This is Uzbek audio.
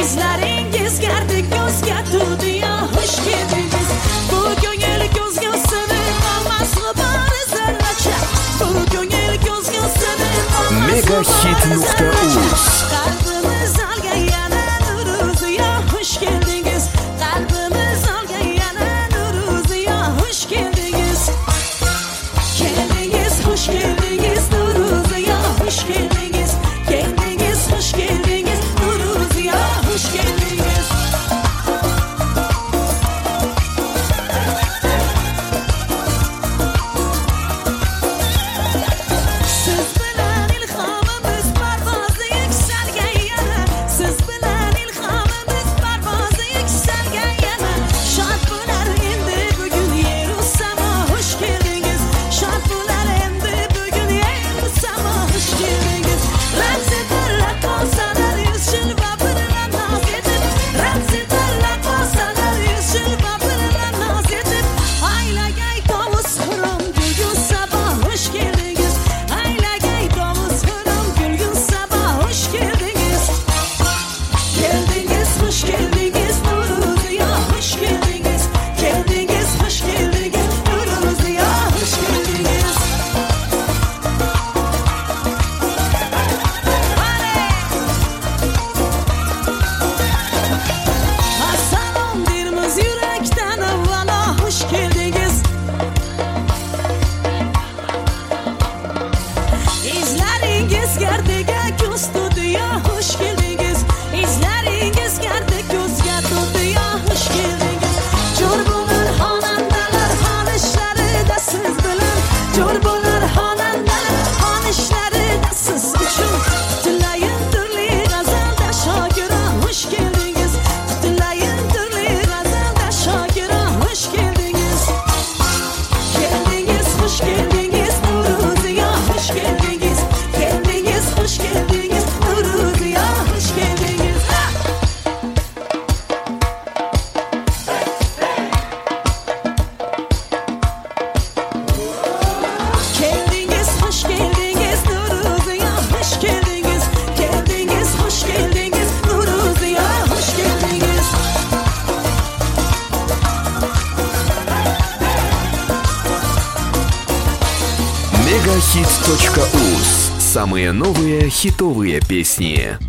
izlaringiz gardek ko'zga to'ldi ya xush keldingiz. Bu ko'ngil ko'zga sig'ib olmasmi bari zarracha. Bu ko'ngil ko'zga sig'ib olmasmi Megahit.uz. Qalbimiz olgan yana nur o'zi ya xush keldingiz. Qalbimiz olgan yana nur o'zi ya xush keldingiz. Keldingiz xush keldingiz nur o'zi ya xush keldingiz. Keldingiz xush keldingiz nur o'zi ya xush keldingiz. Siz bilan ilhomimiz parvozi yuksalgan yana. Siz bilan ilhomimiz parvozi yuksalgan yana. Shod bo'lar endi bugun yer-u samo xush keldingiz. Shod bo'lar endi bugun yer-u samo xush keldingiz. Ramzi tarlab olsalar yuzchil va bilan noz etib. Ramzi tarlab olsalar yuzchil va bilan noz etib. Aylagay tovus xurum gulgun sabah xush keldingiz. Aylagay tovus xurum gulgun sabah xush keldingiz. Keldingiz xush keldingiz nur o'zi ya xush keldingiz. Keldingiz xush keldingiz nur o'zi ya xush keldingiz. Assalom dermiz yurakdan avvalo xush keldingiz. İzlaringiz gardega ko'z to'ldi ya xush keldingiz. İzlaringiz gardek ko'zga to'ldi ya xush keldingiz. Jo'r bo'lar xonandalar xonishlarida siz bilan. Jo'r bo'lar xonandalar xonishlarida siz uchun. Tilayin turli g'azalda shokira xush keldingiz. Tilayin turli g'azalda shokira xush keldingiz. Keldingiz xush keldingiz nur o'zi ya xush keldingiz. Keldingiz xush keldingiz nur o'zi ya xush keldingiz. Keldingiz xush keldingiz nur o'zi ya xush keldingiz. Keldingiz xush keldingiz nur o'zi ya xush keldingiz. Megahit.uz. Самые новые хитовые песни.